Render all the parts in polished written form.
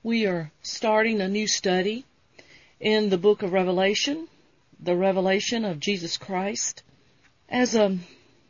We are starting a new study in the book of Revelation, the revelation of Jesus Christ. As a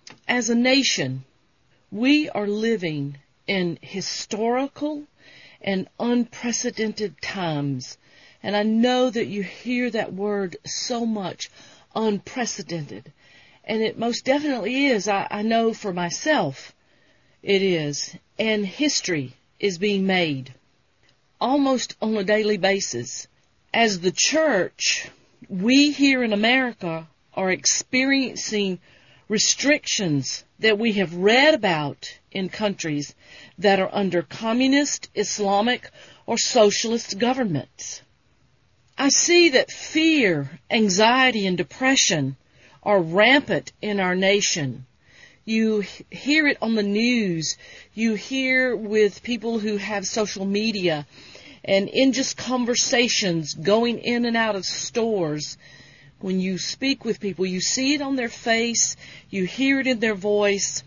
nation, we are living in historical and unprecedented times. And I know that you hear that word so much, unprecedented. And it most definitely is. I know for myself it is. And history is being made almost on a daily basis. As the church, we here in America are experiencing restrictions that we have read about in countries that are under communist, Islamic, or socialist governments. I see that fear, anxiety, and depression are rampant in our nation. You hear it on the news. You hear with people who have social media and in just conversations going in and out of stores. When you speak with people, you see it on their face. You hear it in their voice.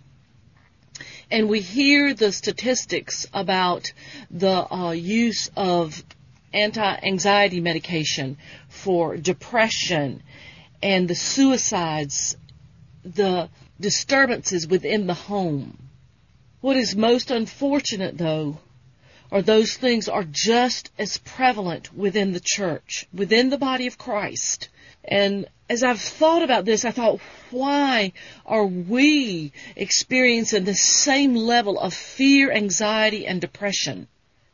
And we hear the statistics about the use of anti-anxiety medication for depression and the suicides, the disturbances within the home. What is most unfortunate, though, are those things are just as prevalent within the church, within the body of Christ. And as I've thought about this, I thought, why are we experiencing the same level of fear, anxiety, and depression?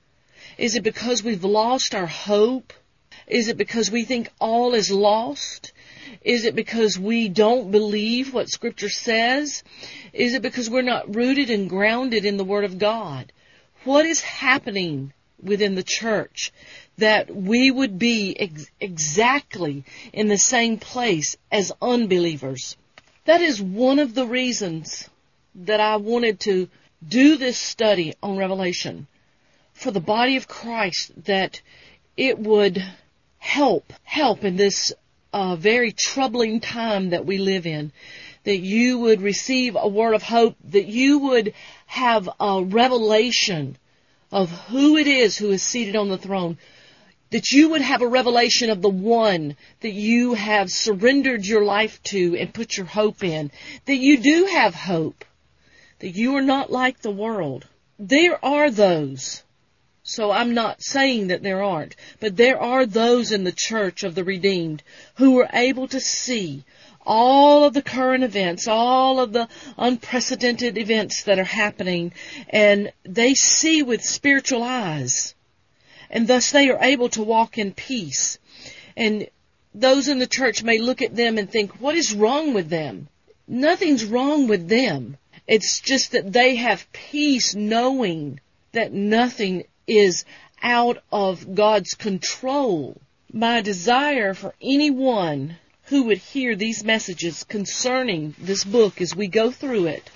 Is it because we've lost our hope? Is it because we think all is lost? Is it because we don't believe what Scripture says? Is it because we're not rooted and grounded in the Word of God? What is happening within the church that we would be exactly in the same place as unbelievers? That is one of the reasons that I wanted to do this study on Revelation for the body of Christ, that it would help in this very troubling time that we live in, that you would receive a word of hope, that you would have a revelation of who it is who is seated on the throne, that you would have a revelation of the one that you have surrendered your life to and put your hope in, that you do have hope, that you are not like the world. There are those, so I'm not saying that there aren't, but there are those in the church of the redeemed who are able to see all of the current events, all of the unprecedented events that are happening, and they see with spiritual eyes, and thus they are able to walk in peace. And those in the church may look at them and think, what is wrong with them? Nothing's wrong with them. It's just that they have peace knowing that nothing is out of God's control. My desire for anyone who would hear these messages concerning this book as we go through it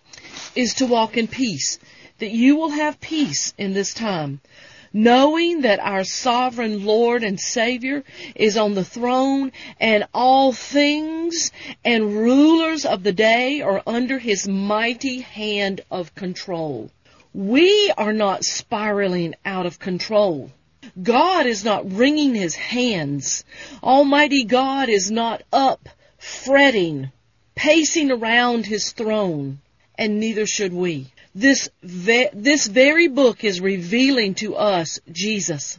is to walk in peace, that you will have peace in this time, knowing that our sovereign Lord and Savior is on the throne, and all things and rulers of the day are under His mighty hand of control. We are not spiraling out of control. God is not wringing His hands. Almighty God is not up, fretting, pacing around His throne, and neither should we. This very book is revealing to us Jesus,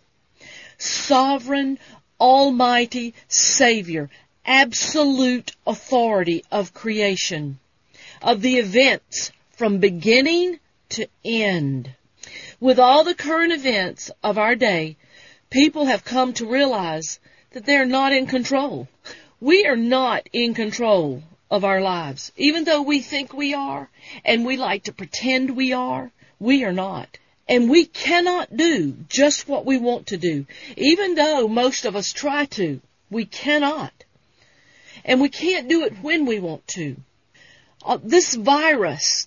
sovereign, almighty Savior, absolute authority of creation, of the events from beginning to end. With all the current events of our day, people have come to realize that they're not in control. We are not in control of our lives. Even though we think we are, and we like to pretend we are not. And we cannot do just what we want to do. Even though most of us try to, we cannot. And we can't do it when we want to. This virus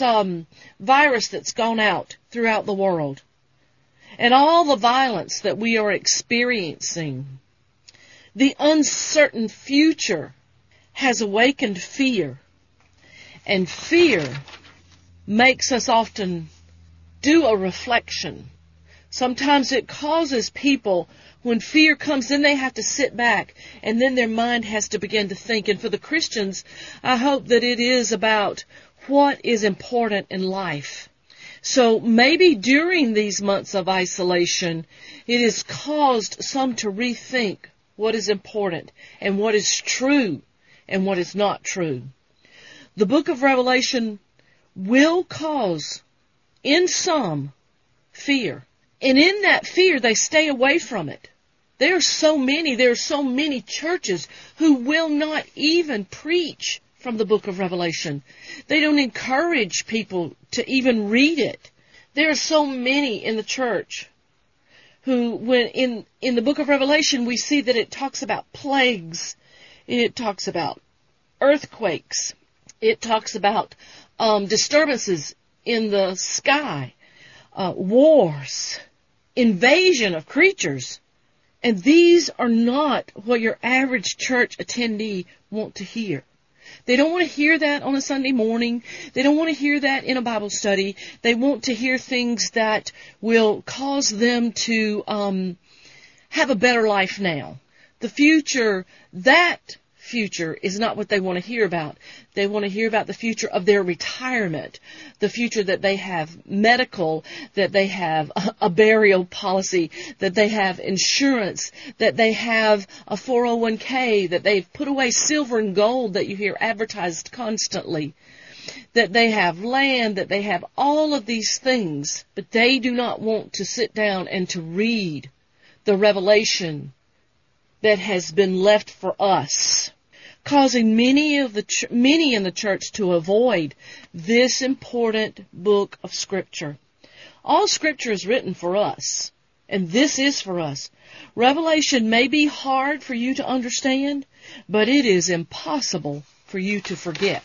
that's gone out throughout the world, and all the violence that we are experiencing, the uncertain future has awakened fear. And fear makes us often do a reflection. Sometimes it causes people, when fear comes, then they have to sit back, and then their mind has to begin to think. And for the Christians, I hope that it is about what is important in life. So maybe during these months of isolation, it has caused some to rethink what is important and what is true and what is not true. The book of Revelation will cause, in some, fear. And in that fear, they stay away from it. There are so many churches who will not even preach from the book of Revelation. They don't encourage people to even read it. There are so many in the church who, when in the book of Revelation, we see that it talks about plagues. It talks about earthquakes. It talks about disturbances in the sky, wars, invasion of creatures. And these are not what your average church attendee want to hear. They don't want to hear that on a Sunday morning. They don't want to hear that in a Bible study. They want to hear things that will cause them to have a better life now. The future, that future is not what they want to hear about. They want to hear about the future of their retirement, the future that they have medical, that they have a burial policy, that they have insurance, that they have a 401k, that they've put away silver and gold that you hear advertised constantly, that they have land, that they have all of these things, but they do not want to sit down and to read the revelation that has been left for us, causing many in the church to avoid this important book of Scripture. All Scripture is written for us, and this is for us. Revelation may be hard for you to understand, but it is impossible for you to forget.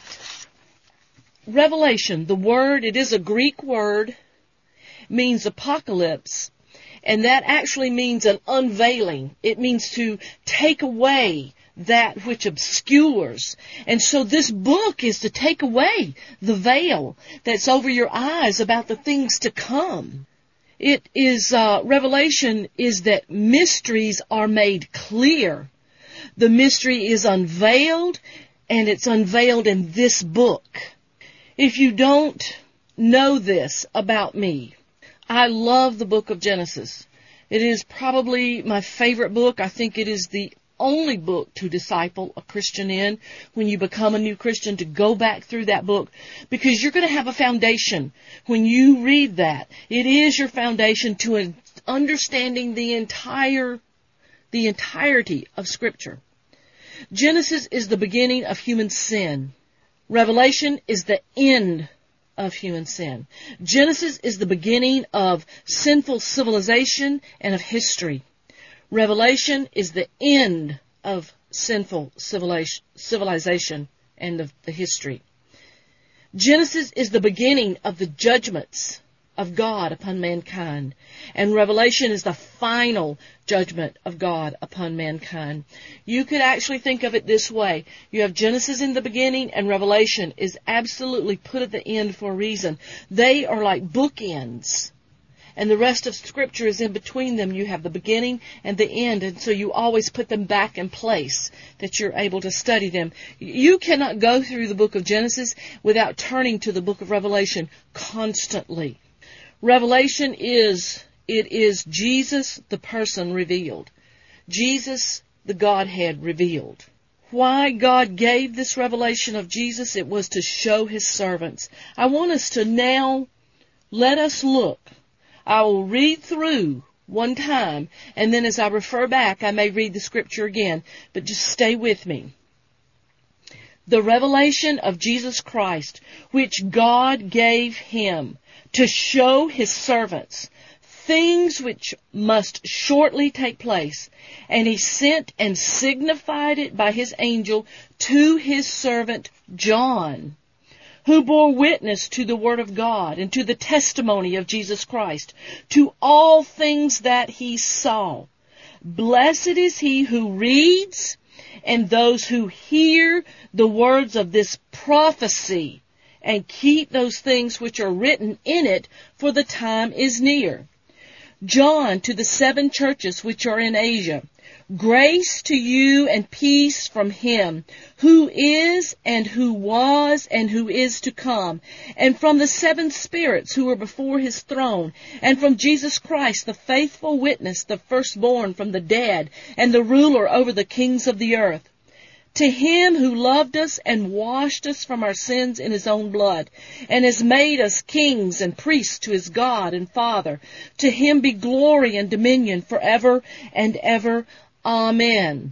Revelation, the word, it is a Greek word, means apocalypse, and that actually means an unveiling. It means to take away that which obscures. And so this book is to take away the veil that's over your eyes about the things to come. It is, Revelation is that mysteries are made clear. The mystery is unveiled, and it's unveiled in this book. If you don't know this about me, I love the book of Genesis. It is probably my favorite book. I think it is the only book to disciple a Christian in when you become a new Christian, to go back through that book, because you're going to have a foundation when you read that. It is your foundation to understanding the entirety of Scripture. Genesis is the beginning of human sin. Revelation is the end of human sin. Genesis is the beginning of sinful civilization and of history. Revelation is the end of sinful civilization and of the history. Genesis is the beginning of the judgments of God upon mankind. And Revelation is the final judgment of God upon mankind. You could actually think of it this way. You have Genesis in the beginning, and Revelation is absolutely put at the end for a reason. They are like bookends. And the rest of Scripture is in between them. You have the beginning and the end, and so you always put them back in place that you're able to study them. You cannot go through the book of Genesis without turning to the book of Revelation constantly. Revelation is Jesus, the person revealed. Jesus, the Godhead revealed. Why God gave this revelation of Jesus, it was to show His servants. I want us to now, let us look. I will read through one time, and then as I refer back, I may read the Scripture again, but just stay with me. The revelation of Jesus Christ, which God gave Him to show His servants things which must shortly take place, and He sent and signified it by His angel to His servant John, who bore witness to the Word of God and to the testimony of Jesus Christ, to all things that he saw. Blessed is he who reads, and those who hear the words of this prophecy, and keep those things which are written in it, for the time is near. John, to the 7 churches which are in Asia. Grace to you and peace from him, who is and who was and who is to come, and from the 7 spirits who are before his throne, and from Jesus Christ, the faithful witness, the firstborn from the dead, and the ruler over the kings of the earth. To him who loved us and washed us from our sins in his own blood, and has made us kings and priests to his God and Father, to him be glory and dominion forever and ever. Amen.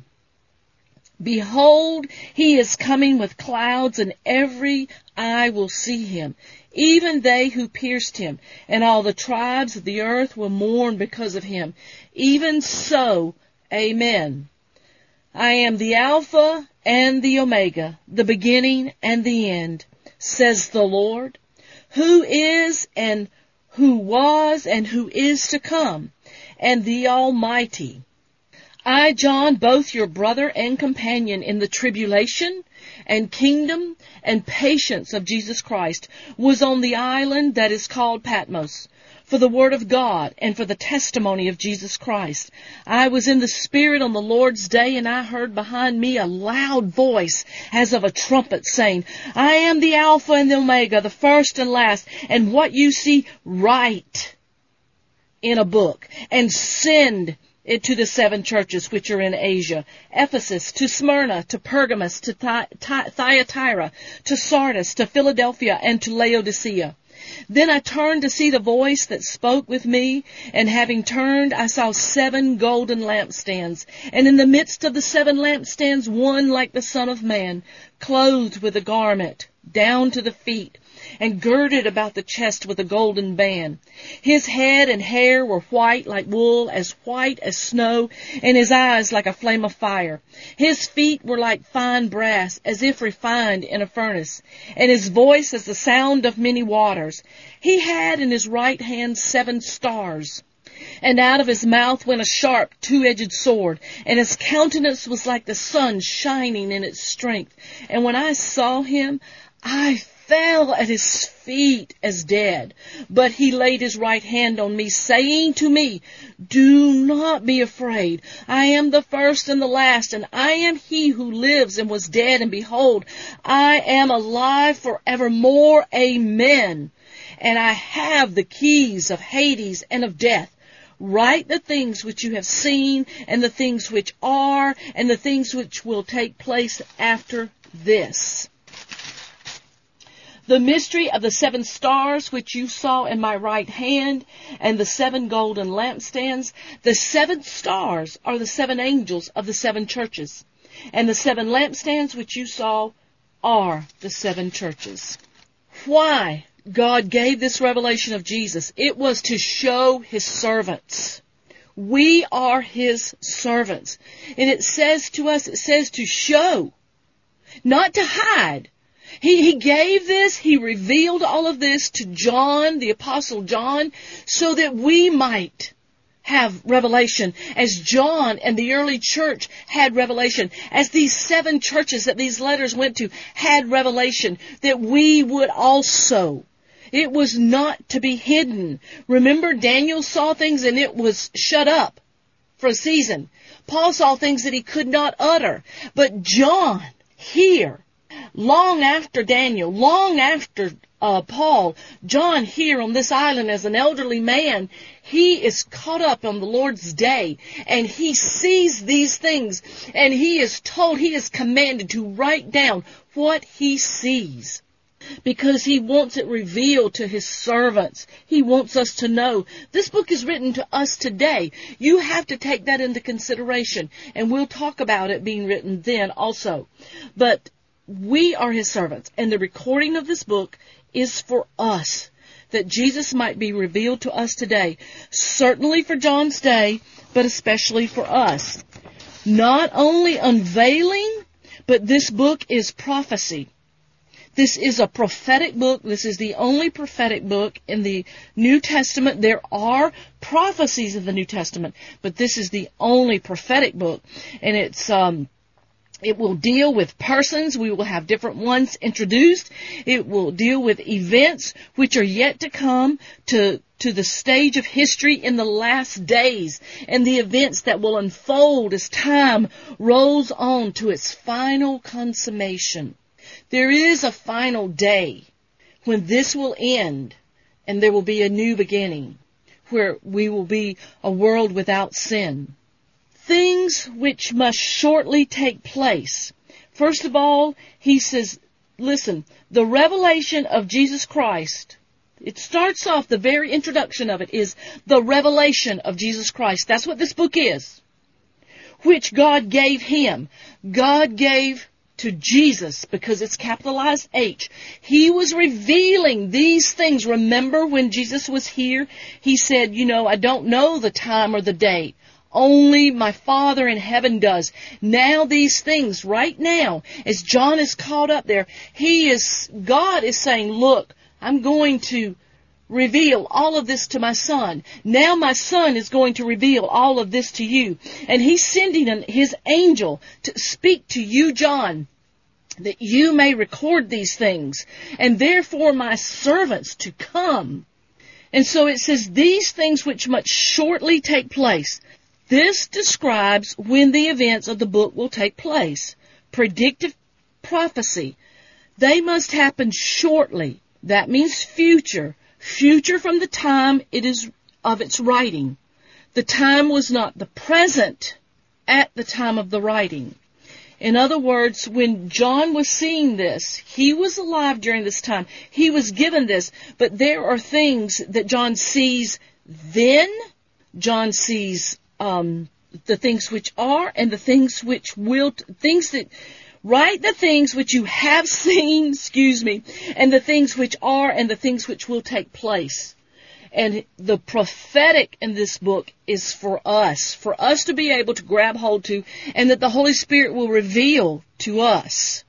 Behold, he is coming with clouds, and every eye will see him, even they who pierced him, and all the tribes of the earth will mourn because of him. Even so, amen. I am the Alpha and the Omega, the beginning and the end, says the Lord, who is and who was and who is to come, and the Almighty. I, John, both your brother and companion in the tribulation and kingdom and patience of Jesus Christ, was on the island that is called Patmos, for the word of God and for the testimony of Jesus Christ. I was in the Spirit on the Lord's day, and I heard behind me a loud voice as of a trumpet saying, I am the Alpha and the Omega, the first and last, and what you see, write in a book, and send it to the 7 churches which are in Asia: Ephesus, to Smyrna, to Pergamos, to Thyatira, to Sardis, to Philadelphia, and to Laodicea. Then I turned to see the voice that spoke with me, and having turned, I saw 7 golden lampstands, and in the midst of the 7 lampstands one like the Son of Man, clothed with a garment down to the feet, and girded about the chest with a golden band. His head and hair were white like wool, as white as snow, and his eyes like a flame of fire. His feet were like fine brass, as if refined in a furnace, and his voice as the sound of many waters. He had in his right hand 7 stars, and out of his mouth went a sharp 2-edged sword, and his countenance was like the sun shining in its strength. And when I saw him, I fell at his feet as dead. But he laid his right hand on me, saying to me, Do not be afraid. I am the first and the last, and I am he who lives and was dead, and behold, I am alive forevermore. Amen. And I have the keys of Hades and of death. Write the things which you have seen, and the things which are, and the things which will take place after this. The mystery of the 7 stars which you saw in my right hand, and the 7 golden lampstands. The 7 stars are the 7 angels of the 7 churches, and the 7 lampstands which you saw are the 7 churches. Why God gave this revelation of Jesus? It was to show his servants. We are his servants. And it says to us, it says to show, not to hide. He gave this, he revealed all of this to John, the Apostle John, so that we might have revelation, as John and the early church had revelation, as these 7 churches that these letters went to had revelation, that we would also. It was not to be hidden. Remember, Daniel saw things and it was shut up for a season. Paul saw things that he could not utter. But John, here, long after Daniel, long after Paul, John here on this island as an elderly man, he is caught up on the Lord's day, and he sees these things, and he is told, he is commanded to write down what he sees, because he wants it revealed to his servants. He wants us to know. This book is written to us today. You have to take that into consideration, and we'll talk about it being written then also. But we are his servants, and the recording of this book is for us, that Jesus might be revealed to us today, certainly for John's day, but especially for us. Not only unveiling, but this book is prophecy. This is a prophetic book. This is the only prophetic book in the New Testament. There are prophecies of the New Testament, but this is the only prophetic book, and It will deal with persons. We will have different ones introduced. It will deal with events which are yet to come to the stage of history in the last days, and the events that will unfold as time rolls on to its final consummation. There is a final day when this will end and there will be a new beginning, where we will be a world without sin. Things which must shortly take place. First of all, he says, listen, the revelation of Jesus Christ, it starts off, the very introduction of it is the revelation of Jesus Christ. That's what this book is. Which God gave him. God gave to Jesus, because it's capitalized H. He was revealing these things. Remember when Jesus was here, he said, I don't know the time or the date. Only my Father in heaven does. Now these things, right now, as John is caught up there, God is saying, look, I'm going to reveal all of this to my Son. Now my Son is going to reveal all of this to you. And he's sending his angel to speak to you, John, that you may record these things. And therefore my servants to come. And so it says, these things which must shortly take place. This describes when the events of the book will take place. Predictive prophecy. They must happen shortly. That means future. Future from the time it is of its writing. The time was not the present at the time of the writing. In other words, when John was seeing this, he was alive during this time. He was given this. But there are things that John sees then. John sees the things which are and the things which will, the things which you have seen, and the things which are and the things which will take place. And the prophetic in this book is for us to be able to grab hold to, and that the Holy Spirit will reveal to us.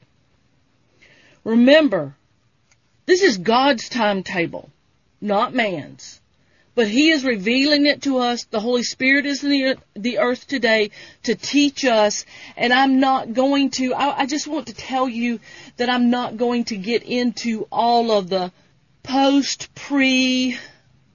Remember, this is God's timetable, not man's. But He is revealing it to us. The Holy Spirit is in the earth today to teach us. And I'm not going to, I just want to tell you that I'm not going to get into all of the post-pre,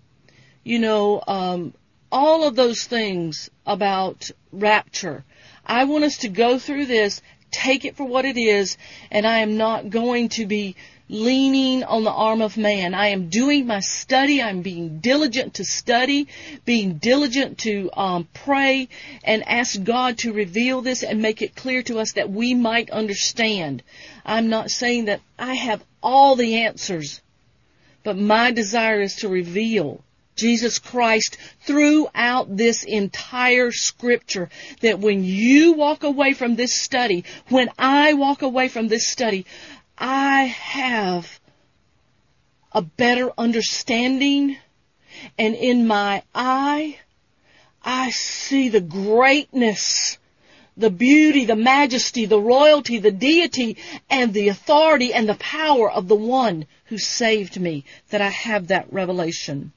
all of those things about rapture. I want us to go through this, take it for what it is, and I am not going to be leaning on the arm of man. I am doing my study. I'm being diligent to study, being diligent to pray and ask God to reveal this and make it clear to us that we might understand. I'm not saying that I have all the answers, but my desire is to reveal Jesus Christ throughout this entire Scripture, that when you walk away from this study, when I walk away from this study, I have a better understanding, and in my eye, I see the greatness, the beauty, the majesty, the royalty, the deity, and the authority and the power of the one who saved me, that I have that revelation.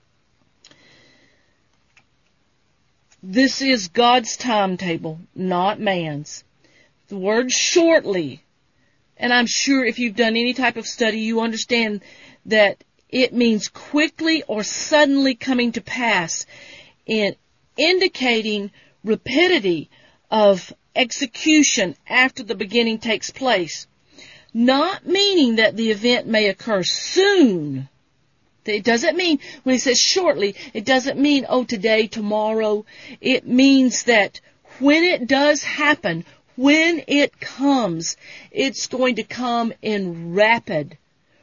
This is God's timetable, not man's. The word shortly, and I'm sure if you've done any type of study, you understand that it means quickly or suddenly coming to pass, in indicating rapidity of execution after the beginning takes place. Not meaning that the event may occur soon. It doesn't mean, when it says shortly, it doesn't mean, today, tomorrow. It means that when it does happen, when it comes, it's going to come in rapid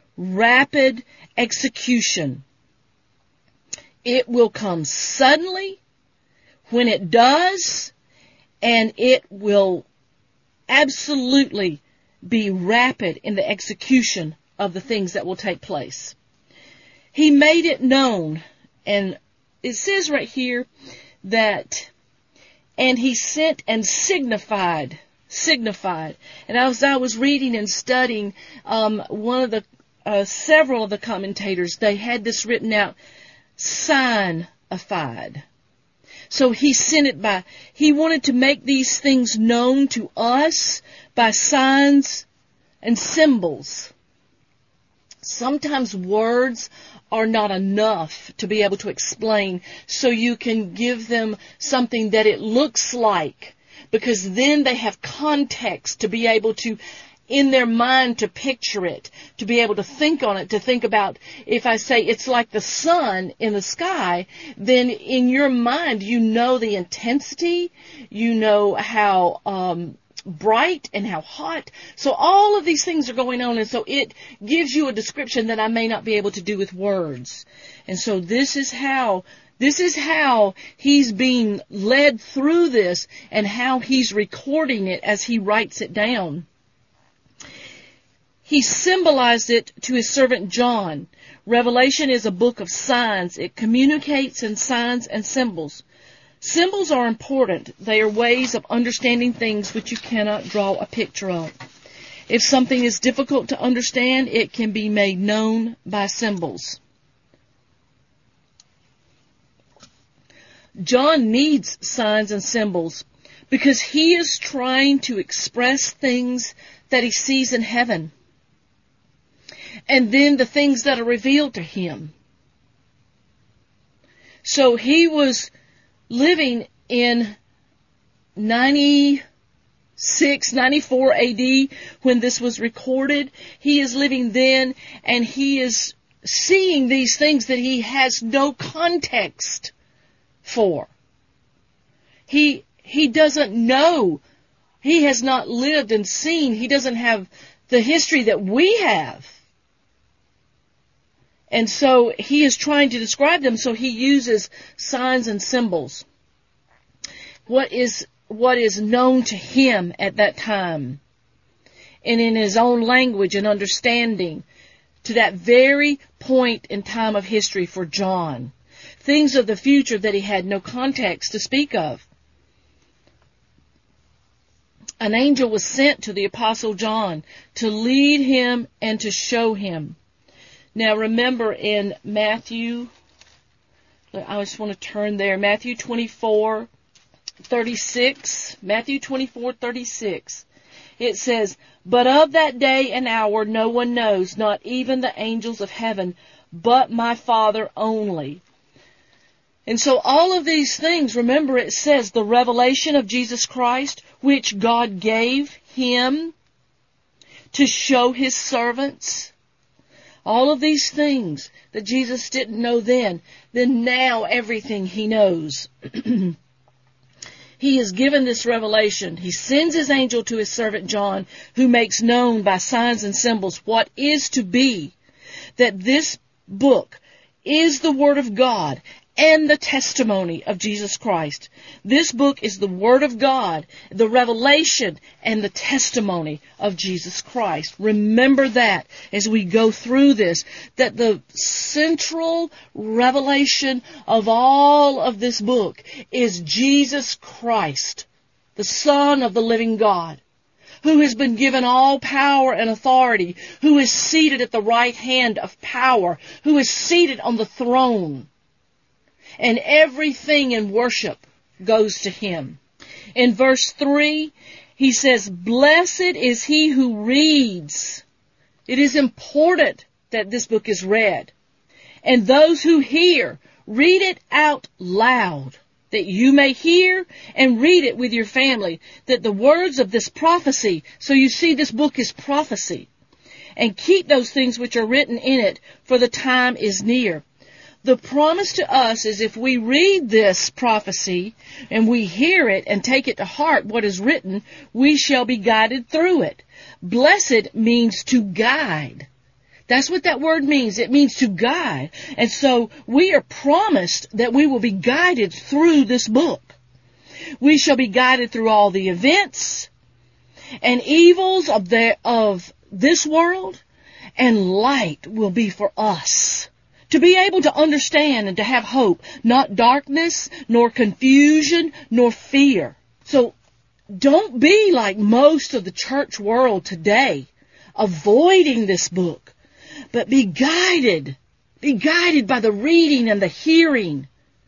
execution. It will come suddenly when it does, and it will absolutely be rapid in the execution of the things that will take place. He made it known, and it says right here that, and He sent and signified. And as I was reading and studying, several of the commentators, they had this written out, signified. So he sent it he wanted to make these things known to us by signs and symbols. Sometimes words are not enough to be able to explain, so you can give them something that it looks like, because then they have context to be able to, in their mind, to picture it, to be able to think on it, to think about, if I say it's like the sun in the sky, then in your mind you know the intensity, you know how bright and how hot. So all of these things are going on, and so it gives you a description that I may not be able to do with words. And so this is how he's being led through this, and how he's recording it as he writes it down. He symbolized it to his servant John. Revelation is a book of signs. It communicates in signs and symbols. Symbols are important. They are ways of understanding things which you cannot draw a picture of. If something is difficult to understand, it can be made known by symbols. John needs signs and symbols because he is trying to express things that he sees in heaven, and then the things that are revealed to him. So he was living in 96, 94 AD when this was recorded. He is living then, and he is seeing these things that he has no context for. He doesn't know. He has not lived and seen. He doesn't have the history that we have. And so he is trying to describe them, so he uses signs and symbols. What is known to him at that time, and in his own language and understanding, to that very point in time of history for John. Things of the future that he had no context to speak of. An angel was sent to the Apostle John to lead him and to show him. Now remember in Matthew, I just want to turn there, Matthew 24:36. Matthew 24:36. It says, "But of that day and hour no one knows, not even the angels of heaven, but my Father only." And so all of these things, remember it says the revelation of Jesus Christ, which God gave him to show his servants. All of these things that Jesus didn't know then now everything he knows. He is given this revelation. He sends his angel to his servant John, who makes known by signs and symbols what is to be. That this book is the Word of God and the testimony of Jesus Christ. This book is the Word of God, the revelation and the testimony of Jesus Christ. Remember that as we go through this, that the central revelation of all of this book is Jesus Christ, the Son of the living God, who has been given all power and authority, who is seated at the right hand of power, who is seated on the throne. And everything in worship goes to him. In verse 3, he says, "Blessed is he who reads." It is important that this book is read. "And those who hear, read it out loud, that you may hear and read it with your family, that the words of this prophecy," so you see this book is prophecy, "and keep those things which are written in it, for the time is near." The promise to us is if we read this prophecy and we hear it and take it to heart what is written, we shall be guided through it. Blessed means to guide. That's what that word means. It means to guide. And so we are promised that we will be guided through this book. We shall be guided through all the events and evils of this world, and light will be for us. To be able to understand and to have hope, not darkness, nor confusion, nor fear. So don't be like most of the church world today, avoiding this book, but be guided. Be guided by the reading and the hearing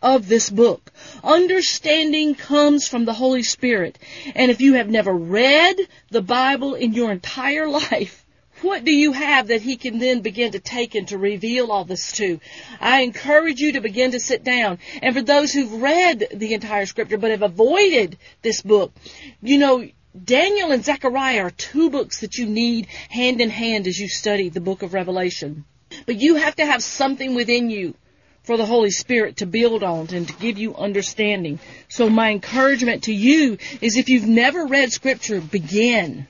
of this book. Understanding comes from the Holy Spirit. And if you have never read the Bible in your entire life, what do you have that He can then begin to take and to reveal all this to? I encourage you to begin to sit down. And for those who've read the entire Scripture but have avoided this book, you know, Daniel and Zechariah are two books that you need hand in hand as you study the book of Revelation. But you have to have something within you for the Holy Spirit to build on and to give you understanding. So my encouragement to you is, if you've never read Scripture, begin.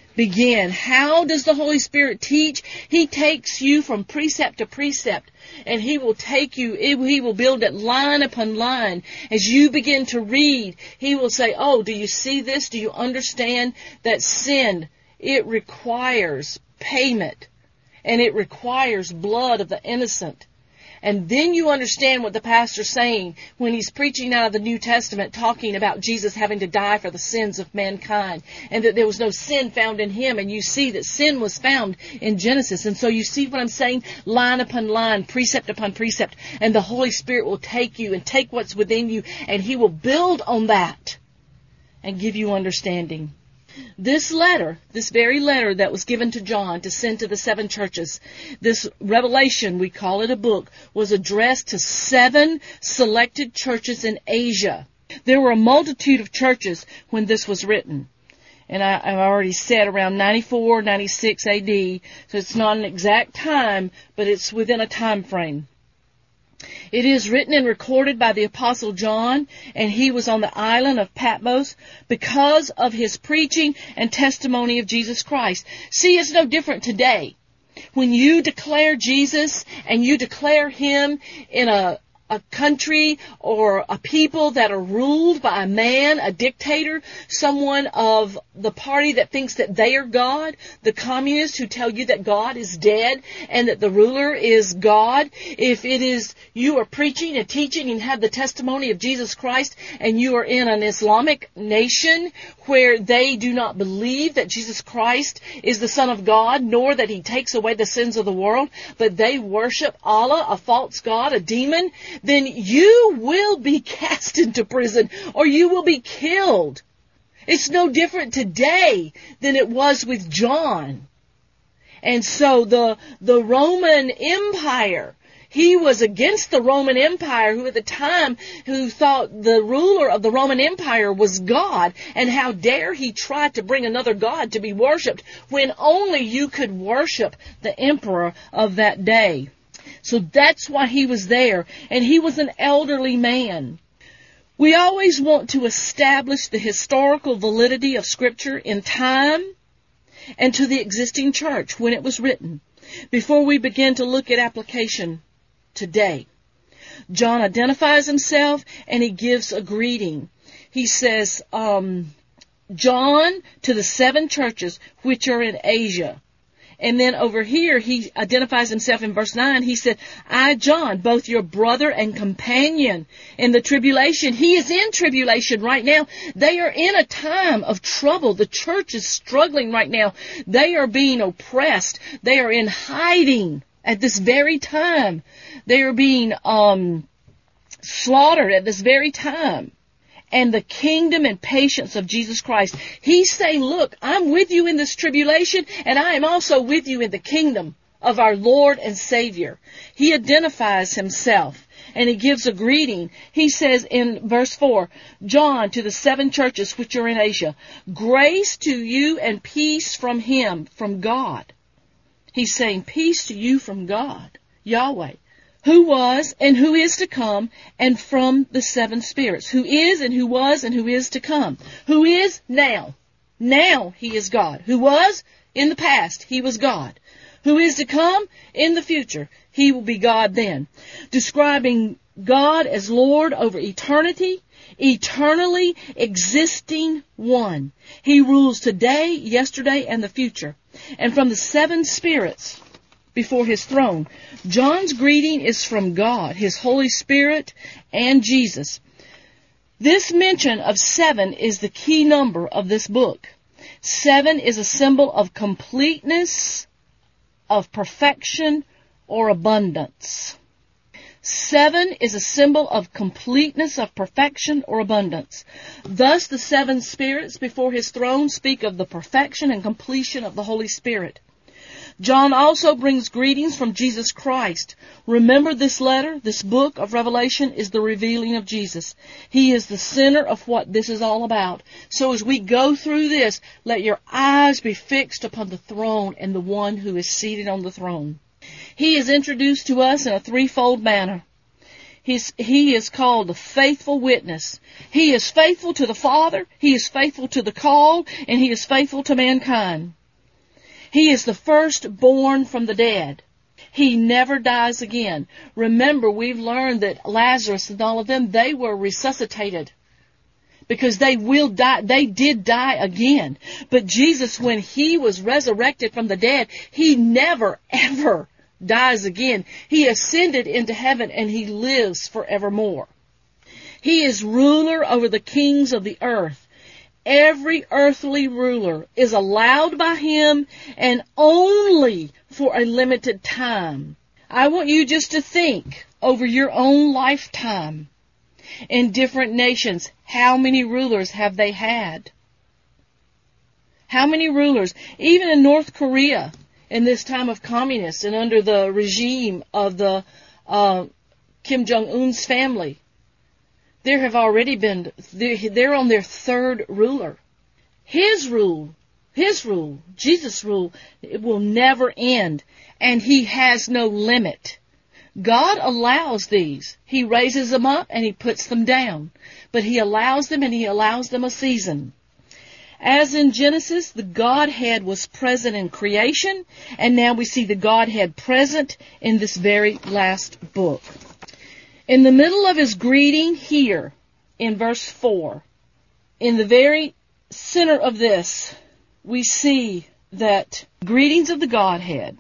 How does the Holy Spirit teach? He takes you from precept to precept, and He will take you, He will build it line upon line. As you begin to read, He will say, oh, do you see this? Do you understand that sin, it requires payment, and it requires blood of the innocent? And then you understand what the pastor's saying when he's preaching out of the New Testament, talking about Jesus having to die for the sins of mankind, and that there was no sin found in Him. And you see that sin was found in Genesis. And so you see what I'm saying? Line upon line, precept upon precept. And the Holy Spirit will take you and take what's within you, and He will build on that and give you understanding. This letter, this very letter that was given to John to send to the 7 churches, this Revelation, we call it a book, was addressed to 7 selected churches in Asia. There were a multitude of churches when this was written. And I've already said around 94, 96 AD, so it's not an exact time, but it's within a time frame. It is written and recorded by the Apostle John, and he was on the island of Patmos because of his preaching and testimony of Jesus Christ. See, it's no different today. When you declare Jesus and you declare Him in a country or a people that are ruled by a man, a dictator, someone of the party that thinks that they are God, the communists who tell you that God is dead and that the ruler is God. If it is you are preaching and teaching and have the testimony of Jesus Christ, and you are in an Islamic nation where they do not believe that Jesus Christ is the Son of God, nor that He takes away the sins of the world, but they worship Allah, a false god, a demon, then you will be cast into prison or you will be killed. It's no different today than it was with John. And so the Roman Empire, he was against the Roman Empire, who at the time, who thought the ruler of the Roman Empire was God, and how dare he try to bring another God to be worshipped when only you could worship the emperor of that day. So that's why he was there, and he was an elderly man. We always want to establish the historical validity of Scripture in time and to the existing church when it was written, before we begin to look at application today. John identifies himself and he gives a greeting. He says, John to the 7 churches which are in Asia. And then over here, he identifies himself in verse 9. He said, I, John, both your brother and companion in the tribulation. He is in tribulation right now. They are in a time of trouble. The church is struggling right now. They are being oppressed. They are in hiding at this very time. They are being slaughtered at this very time. And the kingdom and patience of Jesus Christ. He's saying, look, I'm with you in this tribulation, and I am also with you in the kingdom of our Lord and Savior. He identifies himself, and he gives a greeting. He says in verse 4, John to the 7 churches which are in Asia, grace to you and peace from Him, from God. He's saying peace to you from God, Yahweh, who was and who is to come, and from the 7 spirits, who is and who was and who is to come. Who is now. Now He is God. Who was in the past, He was God. Who is to come in the future, He will be God then. Describing God as Lord over eternity, eternally existing one. He rules today, yesterday, and the future. And from the 7 spirits before His throne, John's greeting is from God, His Holy Spirit, and Jesus. This mention of 7 is the key number of this book. 7 is a symbol of completeness, of perfection, or abundance. 7 is a symbol of completeness, of perfection, or abundance. Thus, the 7 spirits before his throne speak of the perfection and completion of the Holy Spirit. John also brings greetings from Jesus Christ. Remember, this letter, this book of Revelation, is the revealing of Jesus. He is the center of what this is all about. So as we go through this, let your eyes be fixed upon the throne and the one who is seated on the throne. He is introduced to us in a threefold manner. He is called the faithful witness. He is faithful to the Father, he is faithful to the call, and he is faithful to mankind. He is the firstborn from the dead. He never dies again. Remember, we've learned that Lazarus and all of them, they were resuscitated because they will die. They did die again. But Jesus, when he was resurrected from the dead, he never, ever dies again. He ascended into heaven and he lives forevermore. He is ruler over the kings of the earth. Every earthly ruler is allowed by him and only for a limited time. I want you just to think over your own lifetime. In different nations, how many rulers have they had? How many rulers? Even in North Korea, in this time of communists and under the regime of the Kim Jong-un's family, there have already been, they're on their third ruler. His rule, Jesus' rule, it will never end, and he has no limit. God allows these. He raises them up and he puts them down. But he allows them and he allows them a season. As in Genesis, the Godhead was present in creation, and now we see the Godhead present in this very last book. In the middle of his greeting here, in verse 4, in the very center of this, we see that greetings of the Godhead.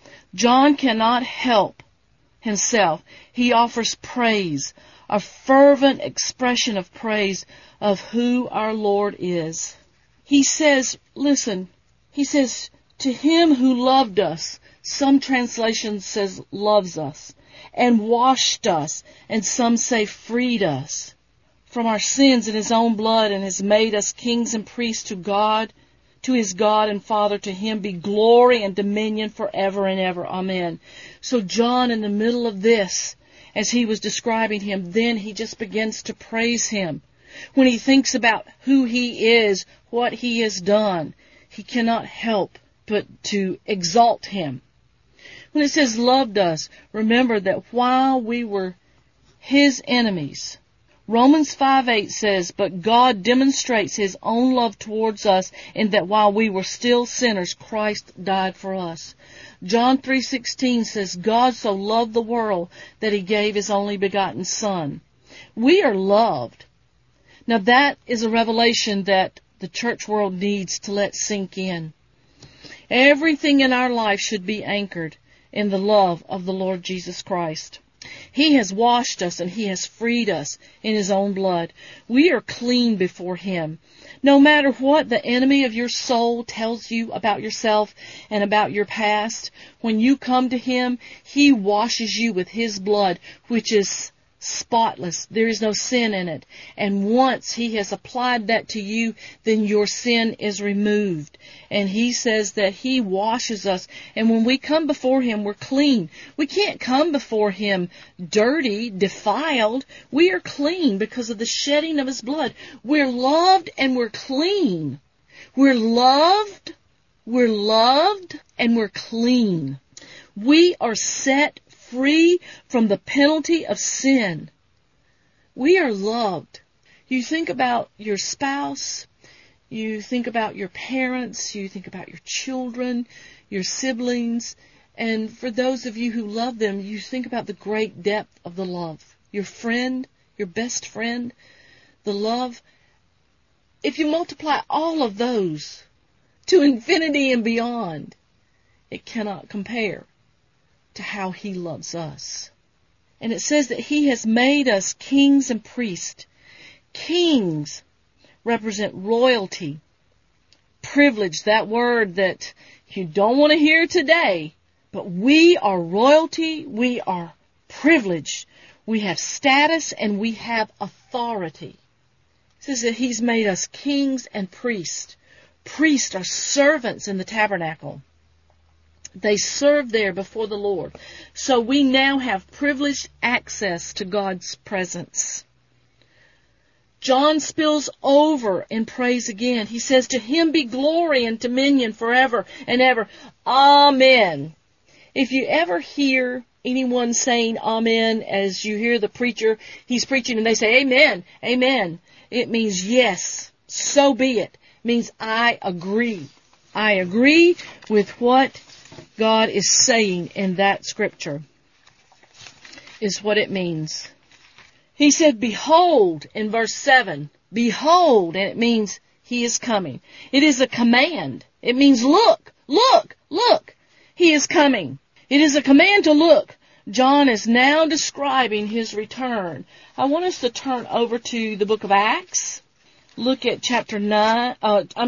John cannot help himself. He offers praise, a fervent expression of praise of who our Lord is. He says, listen, he says, to him who loved us, some translation says loves us, and washed us, and some say freed us from our sins in his own blood, and has made us kings and priests to God, to his God and Father. To him be glory and dominion forever and ever. Amen. So John, in the middle of this, as he was describing him, then he just begins to praise him. When he thinks about who he is, what he has done, he cannot help but to exalt him. When it says loved us, remember that while we were his enemies, Romans 5:8 says, but God demonstrates his own love towards us in that while we were still sinners, Christ died for us. John 3:16 says, God so loved the world that he gave his only begotten Son. We are loved. Now that is a revelation that the church world needs to let sink in. Everything in our life should be anchored in the love of the Lord Jesus Christ. He has washed us and he has freed us in his own blood. We are clean before him. No matter what the enemy of your soul tells you about yourself and about your past, when you come to him, he washes you with his blood, which is spotless. There is no sin in it. And once he has applied that to you, then your sin is removed. And he says that he washes us. And when we come before him, we're clean. We can't come before him dirty, defiled. We are clean because of the shedding of his blood. We're loved and we're clean. We're loved, and we're clean. We are set free from the penalty of sin. We are loved. You think about your spouse, you think about your parents, you think about your children, your siblings, and for those of you who love them, you think about the great depth of the love. Your friend, your best friend, the love. If you multiply all of those to infinity and beyond, it cannot compare to how he loves us. And it says that he has made us kings and priests. Kings represent royalty, privilege, that word that you don't want to hear today. But we are royalty, we are privilege, we have status, and we have authority. It says that He's made us kings and priests. Priests are servants in the tabernacle. They serve there before the Lord. So we now have privileged access to God's presence. John spills over and prays again. He says, to Him be glory and dominion forever and ever. Amen. If you ever hear anyone saying amen as you hear the preacher, he's preaching and they say amen, amen, it means yes, so be it. It means I agree. I agree with what God is saying in that scripture, is what it means. He said, behold, in verse 7, behold, and it means He is coming. It is a command. It means look, look, look. He is coming. It is a command to look. John is now describing His return. I want us to turn over to the book of Acts. Look at chapter 1.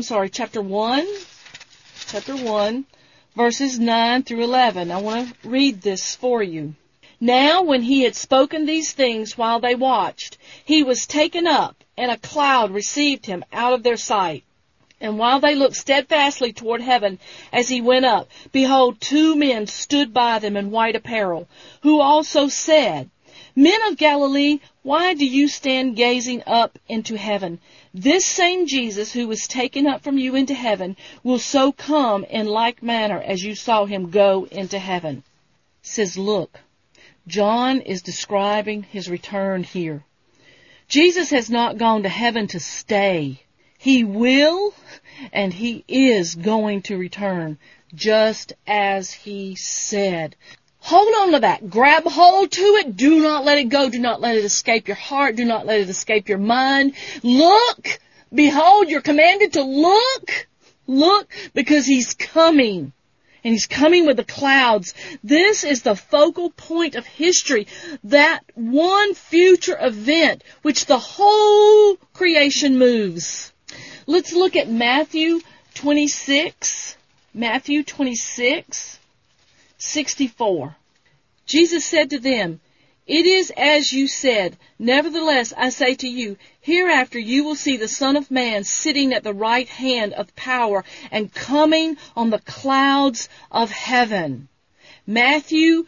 Chapter 1, verses 9 through 11. I want to read this for you. Now when He had spoken these things while they watched, He was taken up, and a cloud received Him out of their sight. And while they looked steadfastly toward heaven as He went up, behold, 2 men stood by them in white apparel, who also said, Men of Galilee, why do you stand gazing up into heaven? This same Jesus who was taken up from you into heaven will so come in like manner as you saw Him go into heaven. It says, look, John is describing His return here. Jesus has not gone to heaven to stay. He will, and He is going to return, just as He said. Hold on to that. Grab hold to it. Do not let it go. Do not let it escape your heart. Do not let it escape your mind. Look. Behold, you're commanded to look. Look, because He's coming. And He's coming with the clouds. This is the focal point of history. That one future event which the whole creation moves. Let's look at Matthew 26. Matthew 26, 64. Jesus said to them, It is as you said. Nevertheless, I say to you, hereafter you will see the Son of Man sitting at the right hand of power and coming on the clouds of heaven. Matthew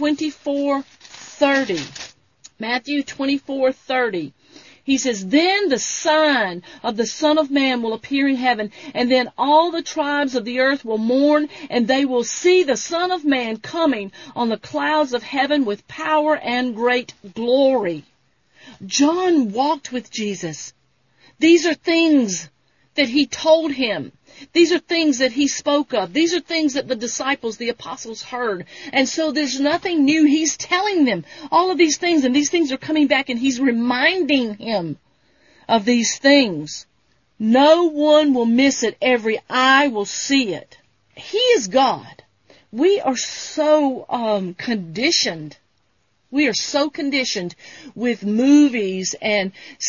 24:30. Matthew 24:30. He says, Then the sign of the Son of Man will appear in heaven, and then all the tribes of the earth will mourn, and they will see the Son of Man coming on the clouds of heaven with power and great glory. John walked with Jesus. These are things that he told him. These are things that he spoke of. These are things that the disciples, the apostles heard. And so there's nothing new. He's telling them all of these things, and these things are coming back, and he's reminding him of these things. No one will miss it. Every eye will see it. He is God. We are so conditioned. We are so conditioned with movies and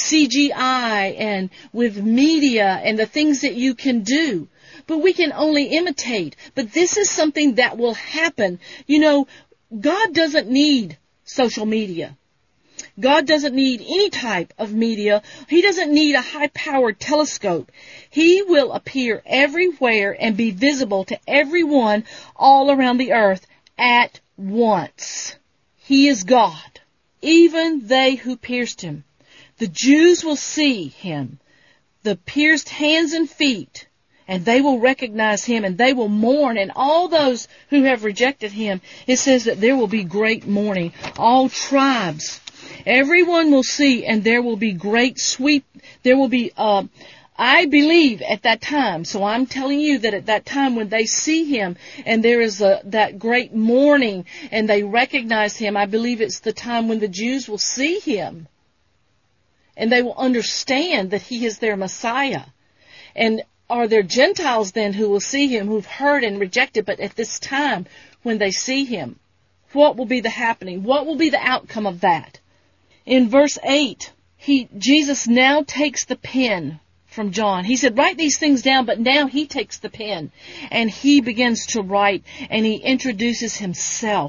CGI and with media and the things that you can do. But we can only imitate. But this is something that will happen. You know, God doesn't need social media. God doesn't need any type of media. He doesn't need a high-powered telescope. He will appear everywhere and be visible to everyone all around the earth at once. He is God, even they who pierced him. The Jews will see him, the pierced hands and feet, and they will recognize him, and they will mourn. And all those who have rejected him, it says that there will be great mourning. All tribes, everyone will see, and there will be great sweep. There will be, I believe at that time, so I'm telling you that at that time when they see him and there is that great mourning and they recognize him, I believe it's the time when the Jews will see him and they will understand that he is their Messiah. And are there Gentiles then who will see him, who've heard and rejected, but at this time when they see him, what will be the happening? What will be the outcome of that? In verse 8, Jesus now takes the pen from John. He said, write these things down, but now he takes the pen and he begins to write and he introduces himself.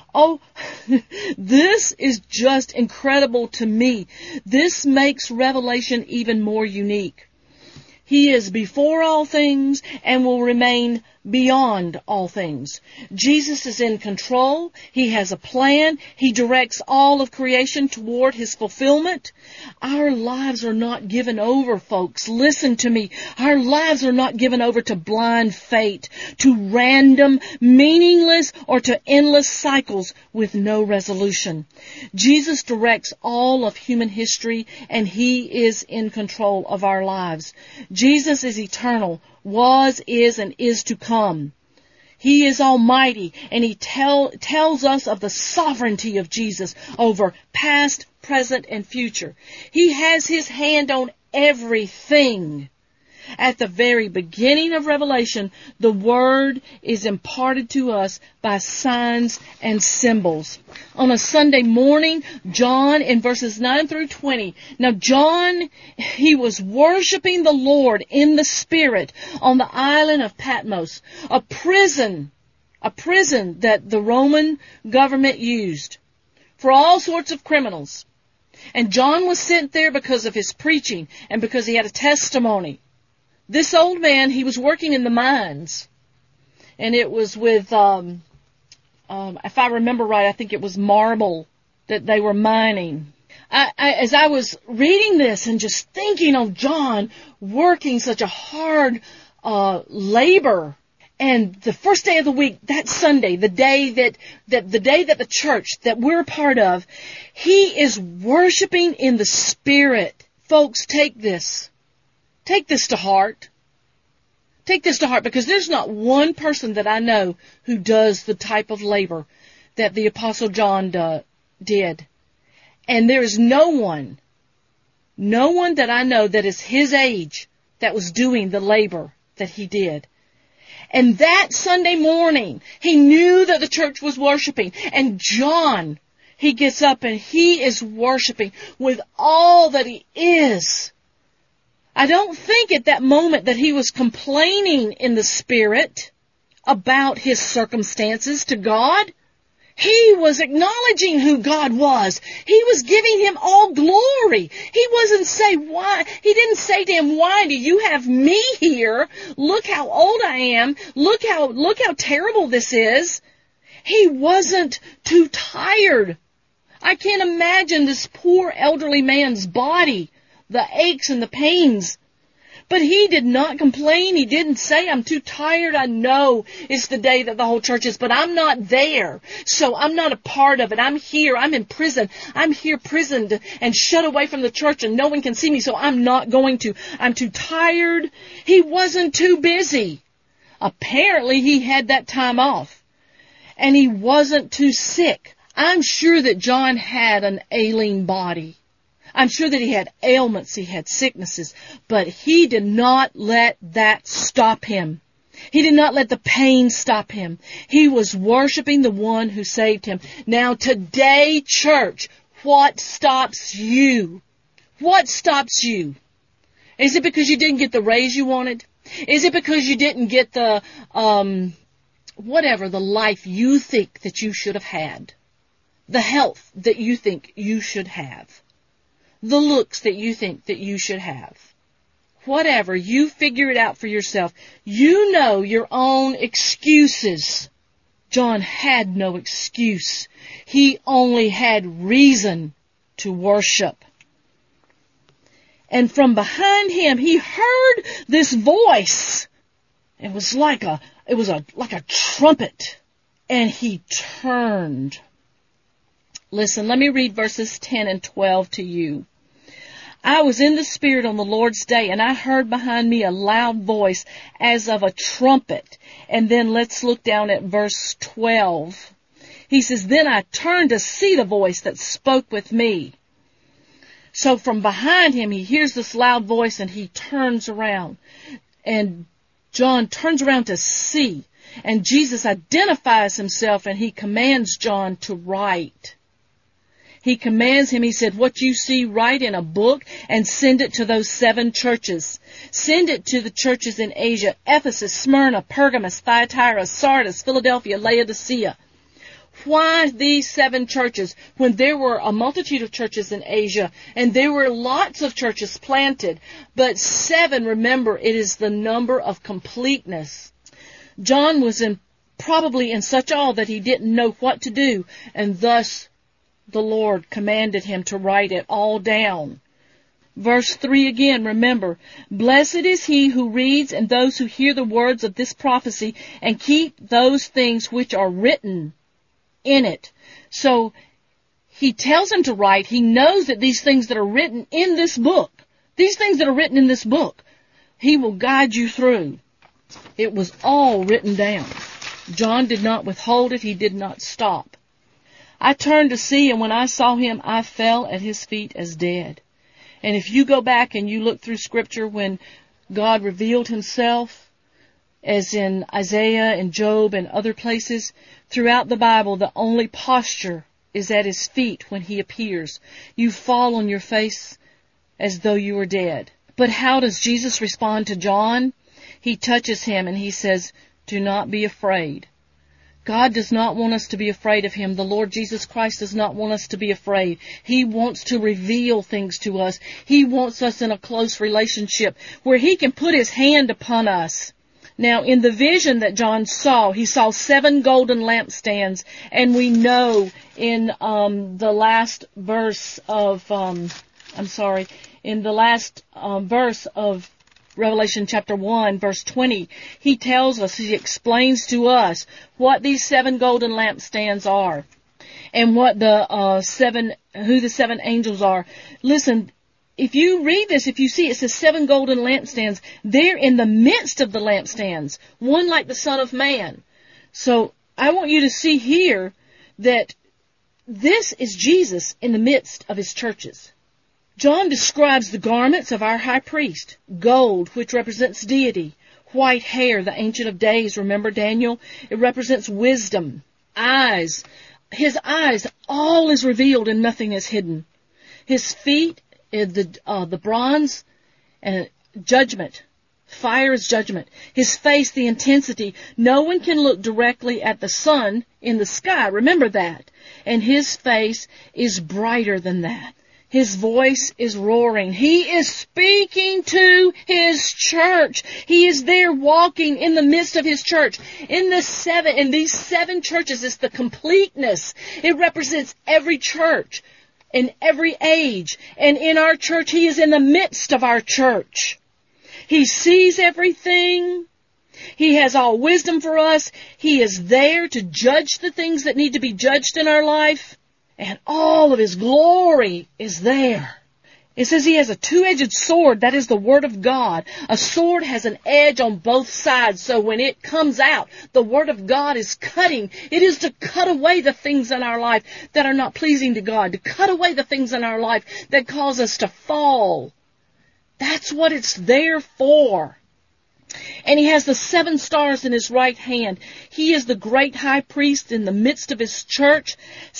Oh, this is just incredible to me. This makes Revelation even more unique. He is before all things and will remain beyond all things. Jesus is in control. He has a plan. He directs all of creation toward His fulfillment. Our lives are not given over, folks. Listen to me. Our lives are not given over to blind fate, to random, meaningless, or to endless cycles with no resolution. Jesus directs all of human history, and He is in control of our lives. Jesus is eternal, was, is, and is to come. He is almighty, and He tells us of the sovereignty of Jesus over past, present, and future. He has His hand on everything. At the very beginning of Revelation, the Word is imparted to us by signs and symbols. On a Sunday morning, John, in verses 9 through 20, now John, he was worshiping the Lord in the Spirit on the island of Patmos, a prison that the Roman government used for all sorts of criminals. And John was sent there because of his preaching and because he had a testimony. This old man, he was working in the mines, and it was with, if I remember right, I think it was marble that they were mining. As I was reading this and just thinking of John working such a hard labor, and the first day of the week, that Sunday, the day that the church that we're a part of, he is worshiping in the Spirit. Folks, take this. Take this to heart. Take this to heart, because there's not one person that I know who does the type of labor that the Apostle John did. And there is no one that I know that is his age that was doing the labor that he did. And that Sunday morning, he knew that the church was worshiping. And John, he gets up and he is worshiping with all that he is. I don't think at that moment that he was complaining in the Spirit about his circumstances to God. He was acknowledging who God was. He was giving Him all glory. He didn't say to Him, why do you have me here? Look how old I am. Look how terrible this is. He wasn't too tired. I can't imagine this poor elderly man's body, the aches and the pains. But he did not complain. He didn't say, I'm too tired. I know it's the day that the whole church is, but I'm not there. So I'm not a part of it. I'm here. I'm in prison. I'm here prisoned and shut away from the church, and no one can see me, so I'm not going to. I'm too tired. He wasn't too busy. Apparently he had that time off. And he wasn't too sick. I'm sure that John had an ailing body. I'm sure that he had ailments, he had sicknesses, but he did not let that stop him. He did not let the pain stop him. He was worshiping the one who saved him. Now today, church, what stops you? What stops you? Is it because you didn't get the raise you wanted? Is it because you didn't get the, the life you think that you should have had? The health that you think you should have? The looks that you think that you should have? Whatever, you figure it out for yourself. You know your own excuses. John had no excuse. He only had reason to worship. And from behind him, he heard this voice. It was like a trumpet. And he turned. Listen, let me read verses 10 and 12 to you. I was in the Spirit on the Lord's day, and I heard behind me a loud voice as of a trumpet. And then let's look down at verse 12. He says, then I turned to see the voice that spoke with me. So from behind him, he hears this loud voice, and he turns around. And John turns around to see. And Jesus identifies himself, and he commands John to write. He commands him, he said, what you see, write in a book and send it to those 7 churches. Send it to the churches in Asia, Ephesus, Smyrna, Pergamos, Thyatira, Sardis, Philadelphia, Laodicea. Why these 7 churches when there were a multitude of churches in Asia and there were lots of churches planted? But 7, remember, it is the number of completeness. John was probably in such awe that he didn't know what to do, and thus the Lord commanded him to write it all down. Verse 3 again, remember, blessed is he who reads and those who hear the words of this prophecy and keep those things which are written in it. So he tells him to write. He knows that these things that are written in this book, he will guide you through. It was all written down. John did not withhold it. He did not stop. I turned to see, and when I saw him, I fell at his feet as dead. And if you go back and you look through Scripture when God revealed himself, as in Isaiah and Job and other places, throughout the Bible, the only posture is at his feet when he appears. You fall on your face as though you were dead. But how does Jesus respond to John? He touches him and he says, do not be afraid. God does not want us to be afraid of him. The Lord Jesus Christ does not want us to be afraid. He wants to reveal things to us. He wants us in a close relationship where he can put his hand upon us. Now, in the vision that John saw, he saw 7 golden lampstands, and we know in the last verse of, verse of Revelation chapter 1, verse 20, he tells us, he explains to us what these 7 golden lampstands are and what who the 7 angels are. Listen, if you read this, if you see it says 7 golden lampstands, they're in the midst of the lampstands, one like the Son of Man. So I want you to see here that this is Jesus in the midst of his churches. John describes the garments of our high priest. Gold, which represents deity. White hair, the Ancient of Days. Remember Daniel? It represents wisdom. Eyes. His eyes, all is revealed and nothing is hidden. His feet, the bronze, and judgment. Fire is judgment. His face, the intensity. No one can look directly at the sun in the sky. Remember that. And his face is brighter than that. His voice is roaring. He is speaking to his church. He is there walking in the midst of his church. In these 7 churches, it's the completeness. It represents every church in every age. And in our church, he is in the midst of our church. He sees everything. He has all wisdom for us. He is there to judge the things that need to be judged in our life. And all of his glory is there. It says he has a 2-edged sword. That is the word of God. A sword has an edge on both sides. So when it comes out, the word of God is cutting. It is to cut away the things in our life that are not pleasing to God. To cut away the things in our life that cause us to fall. That's what it's there for. And he has the 7 stars in his right hand. He is the great high priest in the midst of his church.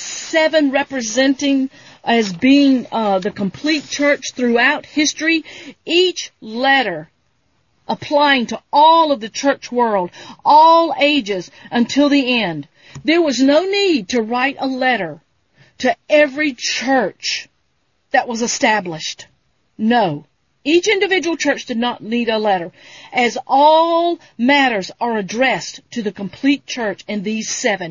7 representing as being the complete church throughout history. Each letter applying to all of the church world, all ages until the end. There was no need to write a letter to every church that was established. No. Each individual church did not need a letter, as all matters are addressed to the complete church in these 7.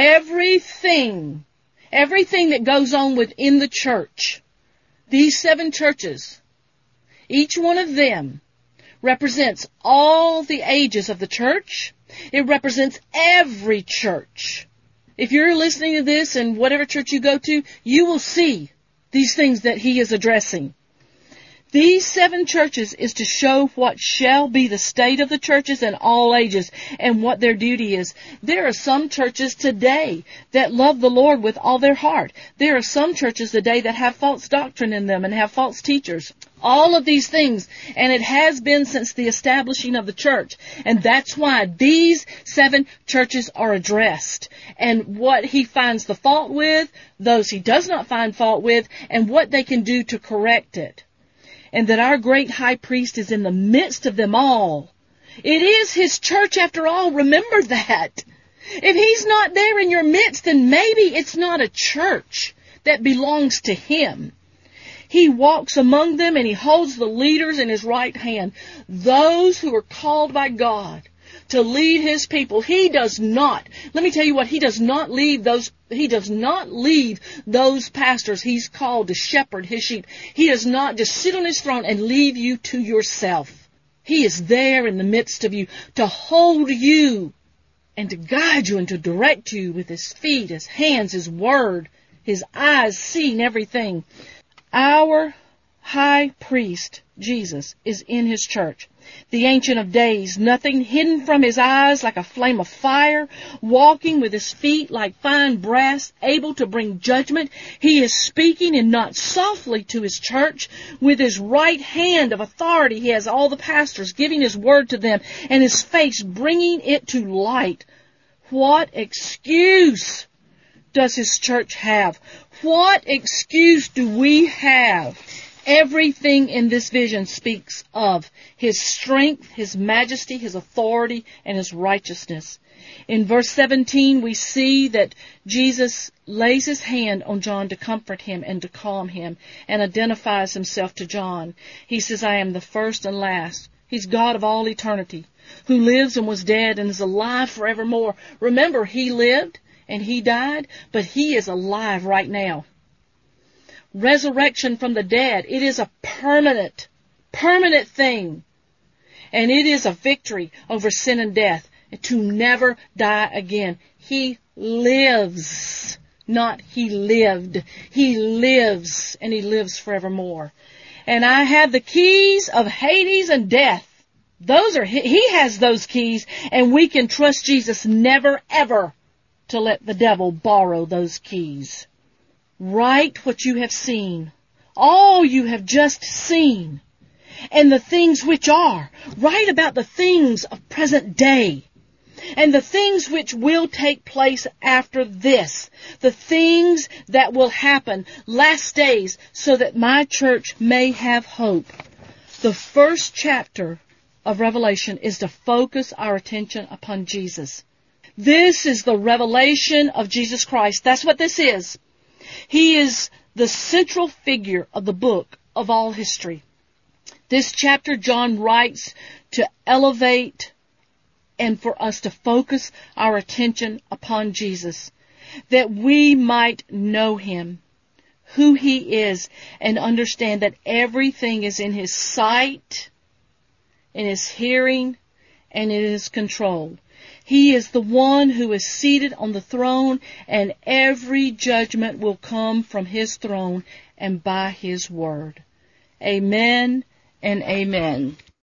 Everything that goes on within the church, these 7 churches, each one of them represents all the ages of the church. It represents every church. If you're listening to this in whatever church you go to, you will see these things that he is addressing. These 7 churches is to show what shall be the state of the churches in all ages and what their duty is. There are some churches today that love the Lord with all their heart. There are some churches today that have false doctrine in them and have false teachers. All of these things, and it has been since the establishing of the church. And that's why these 7 churches are addressed. And what he finds the fault with, those he does not find fault with, and what they can do to correct it. And that our great high priest is in the midst of them all. It is his church after all. Remember that. If He's not there in your midst, then maybe it's not a church that belongs to Him. He walks among them and He holds the leaders in His right hand. Those who are called by God to lead His people. He does not. Let me tell you what, He does not leave those pastors He's called to shepherd His sheep. He does not just sit on His throne and leave you to yourself. He is there in the midst of you to hold you and to guide you and to direct you with His feet, His hands, His word, His eyes seeing everything. Our high priest, Jesus, is in His church. The Ancient of Days, nothing hidden from His eyes like a flame of fire, walking with His feet like fine brass, able to bring judgment. He is speaking and not softly to His church. With His right hand of authority, He has all the pastors giving His word to them and His face bringing it to light. What excuse does His church have? What excuse do we have? Everything in this vision speaks of His strength, His majesty, His authority, and His righteousness. In verse 17, we see that Jesus lays His hand on John to comfort him and to calm him, and identifies Himself to John. He says, I am the first and last. He's God of all eternity, who lives and was dead and is alive forevermore. Remember, He lived and He died, but He is alive right now. Resurrection from the dead, it is a permanent thing. And it is a victory over sin and death, to never die again. He lives, not He lived. He lives, and He lives forevermore. And I have the keys of Hades and death. He has those keys, and we can trust Jesus never ever to let the devil borrow those keys. Write what you have seen, all you have just seen, and the things which are. Write about the things of present day, and the things which will take place after this, the things that will happen last days, so that my church may have hope. The first chapter of Revelation is to focus our attention upon Jesus. This is the revelation of Jesus Christ. That's what this is. He is the central figure of the book of all history. This chapter John writes to elevate and for us to focus our attention upon Jesus, that we might know Him, who He is, and understand that everything is in His sight, in His hearing, and in His control. He is the one who is seated on the throne, and every judgment will come from His throne and by His word. Amen and amen.